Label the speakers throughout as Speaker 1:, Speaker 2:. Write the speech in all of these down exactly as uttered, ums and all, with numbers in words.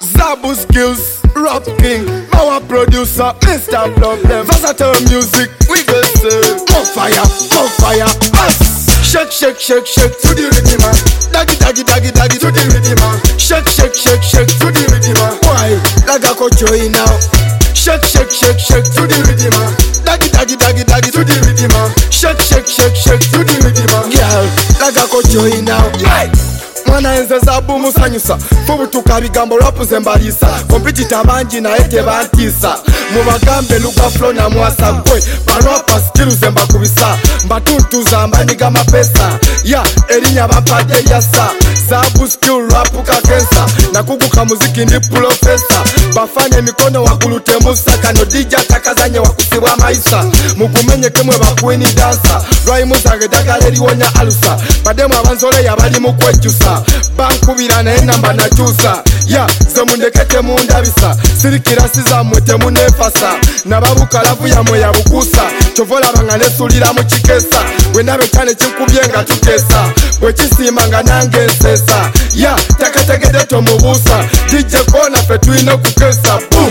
Speaker 1: Zabu Skills, Rap King, our producer, Mister Problem, Versatile Music, we go say, on fire, on fire, us. Shake, shake, shake, shake to the rhythm, daggy, daggy, daggy, daggy to the rhythm. Shake, shake, shake, shake to the rhythm. Why? Laga ko joy now. Shake, shake, shake, shake to the rhythm. Daggy, daggy, daggy, daggy to the rhythm. Shake, shake, shake, shake to the rhythm. Girl, laga ko joy now. Yeah. Mwana enze zabu musanyusa fubutuka bigambo rapu zembalisa kompitita banji na ete bantisa mubagambe luka flow na mwasa kwe barapa skill zemba kubisa mbatuntuza mbaniga mapesa ya erinya bapade yasa zabu skill rapu kakensa na kuguka muziki ndi professor bafanye mikono wakulute musaka no D J takazanye wakusiwa maisa mukumenye kemwe bakwini dansa rwai muzage dagaleri wonya alusa bademu abanzole yabali mukwejusa bankubira naye namba nakyusa ya ze mundekete mundabisa sirikira siza mwete munefasa nababukalavu yamwe yabukusa chovola banga nesulira mu kikesa bwe nabe cyane kinkubye nga tukesa bwe kisima nga nange nsesa ya takategede to mubusa D J kona fe tuine kukesa boom.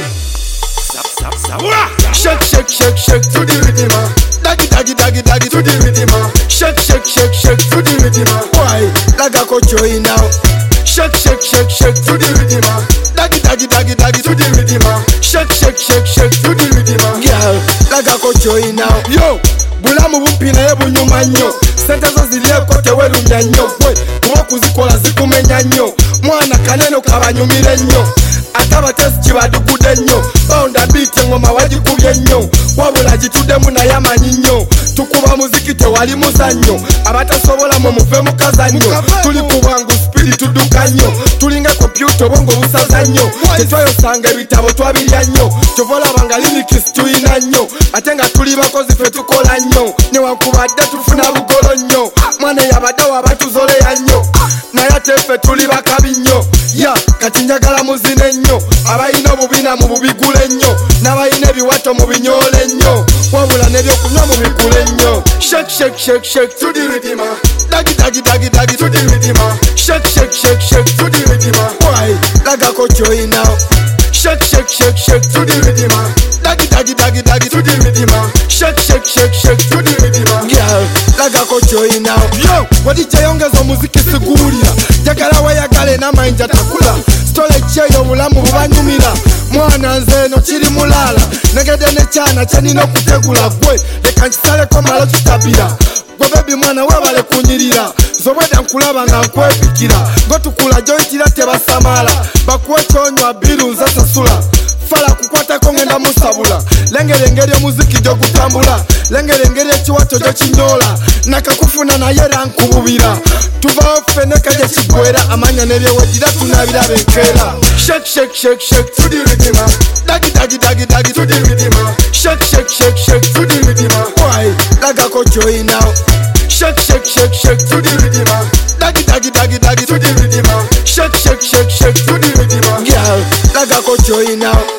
Speaker 1: Shake, shake, shake, shake to the rhythm. Daggy, daggy, daggy, daggy to the rhythm. Shake, shake, shake, shake to the rhythm. Why? Laga ko joy now. Shake, shake, shake, shake to the rhythm. Daggy, daggy, daggy, daggy to the rhythm. Shake, shake, shake, shake to the rhythm. Girl, laga ko joy now. Yo, bulamu bumpina yebu nyuma nyo. Sente zo ziliye kote welumya nyo. Boy, kuwa kuzikola zikumenya nyo. Mwana kaneno kabanyumire nyo. Ataba test kibadugude nnyo baunda beat ngoma wagikubye nnyo wabula gitude muna yamanyi nnyo tukuba muziki tewali muzannyo abatasobola mu muve mukazannyo tuli kubwangu speed tuduka nnyo tulinga computer bongo busaza nnyo tetwayosanga ebitabo twabirya nnyo kyovola banga lyrics tuyina nnyo ate nga tuli bakozi fe tukola nnyo newankubadde tufuna bugolo nnyo mwana yabadde wabatuzoleya nnyo naye ate ffe tuli bakabi nnyo ya kati njagala muzine nnyo abayina obubina mu bubigule nnyo n'abayina ebiwato mu binyole nnyo wabula n'ebyokunywa mu bigule nnyo. Shake, shake, shake, shake to the rhythm. Daggy, daggy, daggy, daggy to the rhythm. Shake, shake, shake, shake to the rhythm. Why? Laga ko joy now. Shake, shake, shake, shake to the rhythm. Daggy, daggy, daggy, daggy to the rhythm. Shake, shake, shake, shake to the rhythm. Girl, laga ko joy now. Yo, wadije yongeza muziki sigurira jagala wayagale na mainja takula stole cheyo bulamu bubanyumira mwana nze no kiri mulala negede ne cyana cyanino kutegula gwe leka nkisale ko malo kitabira gwe baby mwana wabale kunyirira zobweda nkulaba nga nkwepikira ngo tukula jointira tebasamala bakuwe cyonywa biru nzasasula fala kukwatako ngenda musabula lengere ngeri omuziki gyo gutambula lengere ngeri ekiwato gyo kinyola nakakufuna naye rankububira tuvaho fene kaje kigwera amanya nebyewagira tunabira benkera. Shake, shake, shake, shake to the rhythm. Daggy, daggy, daggy, daggy to the rhythm. Shake, shake, shake, shake to the rhythm. Why? Laga ko joy now. Shake, shake, shake, shake to the rhythm. Daggy, daggy, daggy, daggy to the rhythm. Shake, shake, shake, shake to the rhythm. Girl, laga ko joy now.